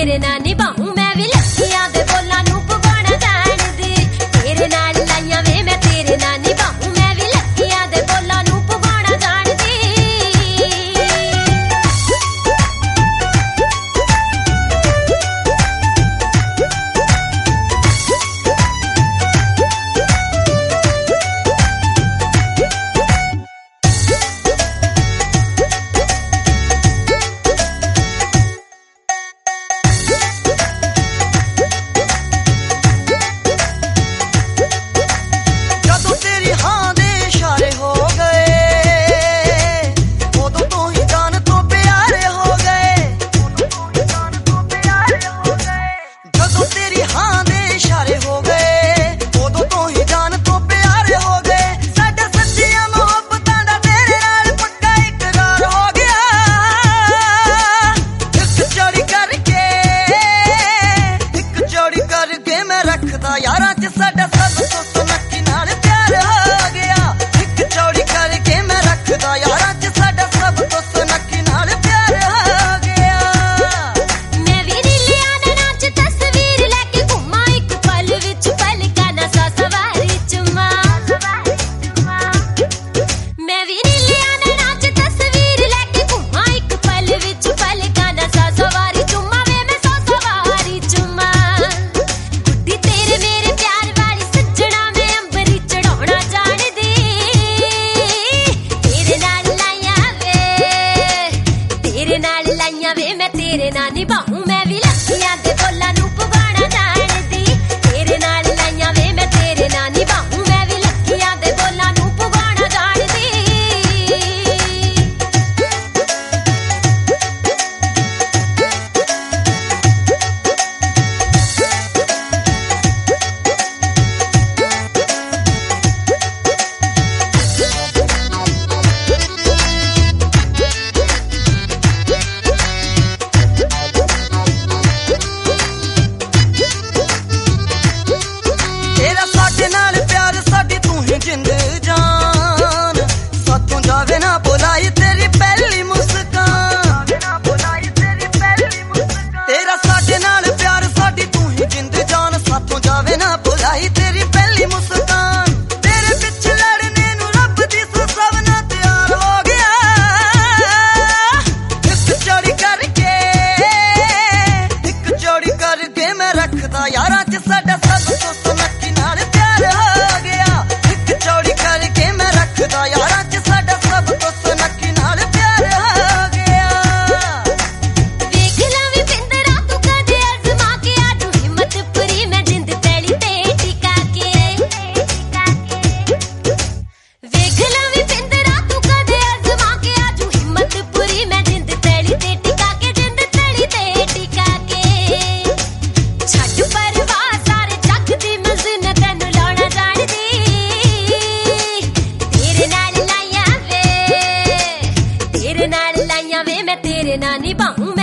तेरे नाल निभाऊं मैं भी लक्कियां दे बोलां नूं पवाना जाणदी तेरे नाल लाइयां वे मैं तेरे नाल निभाऊं मैं भी लक्कियां दे बोलां नूं पवाना जाणदी तेरे नाल निभाऊं मैं भी लक्कियां दे बोलां नूं पवाना जाणदी तेरे नाल लाइयां वे मैं तेरे नाल निभाऊं मैं भी लक्कियां दे बोलां नूं पवाना जाणदी तेरे नाल लाइयां वे मैं तेरे नाल निभाऊं